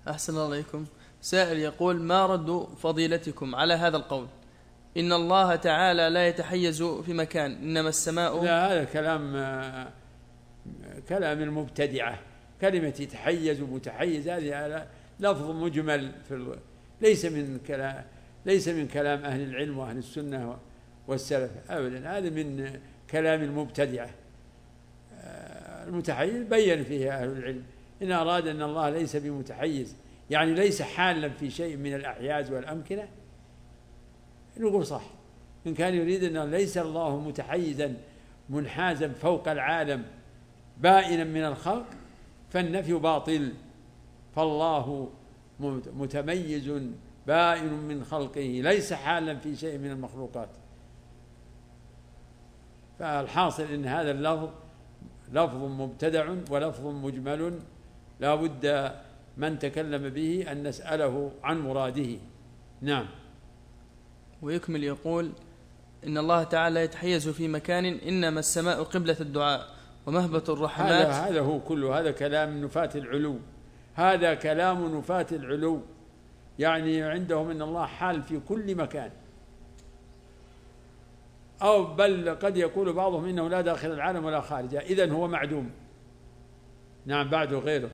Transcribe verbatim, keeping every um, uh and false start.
أحسن الله إليكم. سائل يقول: ما رد فضيلتكم على هذا القول إن الله تعالى لا يتحيز في مكان إنما السماء؟ لا، هذا كلام كلام المبتدعة. كلمة يتحيز ومتحيز هذه لفظ مجمل في ليس من كلام ليس من كلام أهل العلم وأهل السنة والسلف أبدا. هذا من كلام المبتدعة. المتحيز بين فيه أهل العلم إن أراد أن الله ليس بمتحيز، يعني ليس حالا في شيء من الأحياز والأمكنة، نقول صح. إن كان يريد أن ليس الله متحيزا منحازا فوق العالم بائنا من الخلق فالنفي باطل، فالله متميز بائن من خلقه ليس حالا في شيء من المخلوقات. فالحاصل إن هذا اللفظ لفظ مبتدع ولفظ مجمل لا بد من تكلم به أن نسأله عن مراده. نعم. ويكمل يقول: إن الله تعالى يتحيز في مكان إنما السماء قبلة الدعاء ومهبط الرحمات. هذا, هذا هو كله، هذا كلام نفاة العلو، هذا كلام نفاة العلو. يعني عندهم إن الله حال في كل مكان، أو بل قد يقول بعضهم إنه لا داخل العالم ولا خارجه، إذن هو معدوم. نعم، بعده غيره.